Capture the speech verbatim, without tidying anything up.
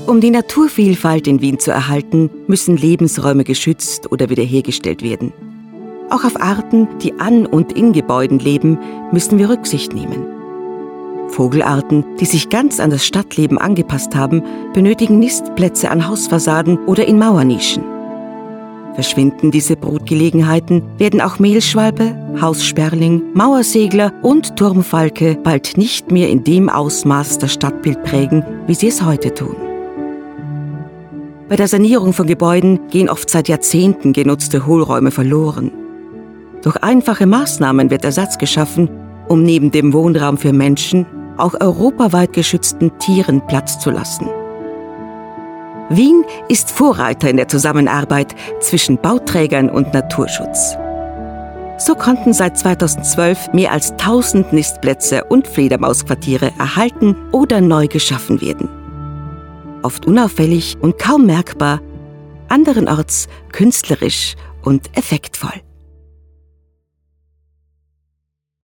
Um die Naturvielfalt in Wien zu erhalten, müssen Lebensräume geschützt oder wiederhergestellt werden. Auch auf Arten, die an und in Gebäuden leben, müssen wir Rücksicht nehmen. Vogelarten, die sich ganz an das Stadtleben angepasst haben, benötigen Nistplätze an Hausfassaden oder in Mauernischen. Verschwinden diese Brutgelegenheiten, werden auch Mehlschwalbe, Haussperling, Mauersegler und Turmfalke bald nicht mehr in dem Ausmaß das Stadtbild prägen, wie sie es heute tun. Bei der Sanierung von Gebäuden gehen oft seit Jahrzehnten genutzte Hohlräume verloren. Durch einfache Maßnahmen wird Ersatz geschaffen, um neben dem Wohnraum für Menschen auch europaweit geschützten Tieren Platz zu lassen. Wien ist Vorreiter in der Zusammenarbeit zwischen Bauträgern und Naturschutz. So konnten seit zweitausendzwölf mehr als tausend Nistplätze und Fledermausquartiere erhalten oder neu geschaffen werden. Oft unauffällig und kaum merkbar, anderenorts künstlerisch und effektvoll.